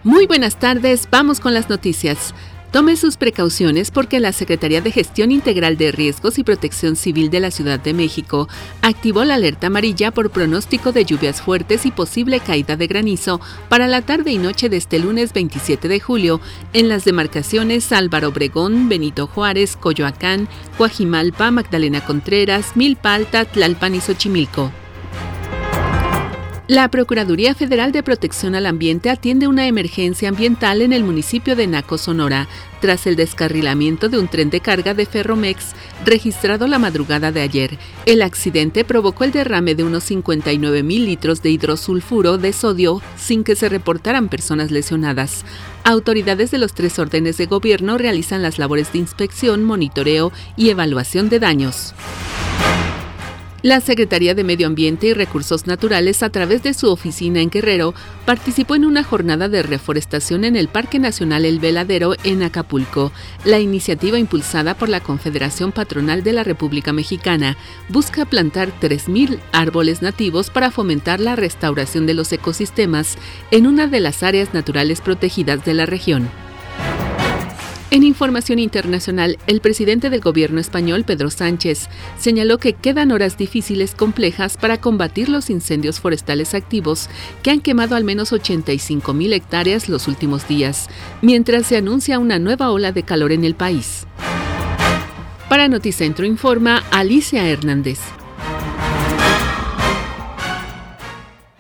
Muy buenas tardes, vamos con las noticias. Tome sus precauciones porque la Secretaría de Gestión Integral de Riesgos y Protección Civil de la Ciudad de México activó la alerta amarilla por pronóstico de lluvias fuertes y posible caída de granizo para la tarde y noche de este lunes 27 de julio en las demarcaciones Álvaro Obregón, Benito Juárez, Coyoacán, Coajimalpa, Magdalena Contreras, Milpa Alta, Tlalpan y Xochimilco. La Procuraduría Federal de Protección al Ambiente atiende una emergencia ambiental en el municipio de Naco, Sonora, tras el descarrilamiento de un tren de carga de Ferromex registrado la madrugada de ayer. El accidente provocó el derrame de unos 59,000 litros de hidrosulfuro de sodio sin que se reportaran personas lesionadas. Autoridades de los 3 órdenes de gobierno realizan las labores de inspección, monitoreo y evaluación de daños. La Secretaría de Medio Ambiente y Recursos Naturales, a través de su oficina en Guerrero, participó en una jornada de reforestación en el Parque Nacional El Veladero en Acapulco. La iniciativa, impulsada por la Confederación Patronal de la República Mexicana, busca plantar 3,000 árboles nativos para fomentar la restauración de los ecosistemas en una de las áreas naturales protegidas de la región. En información internacional, el presidente del gobierno español, Pedro Sánchez, señaló que quedan horas difíciles complejas para combatir los incendios forestales activos que han quemado al menos 85,000 hectáreas los últimos días, mientras se anuncia una nueva ola de calor en el país. Para Noticentro informa Alicia Hernández.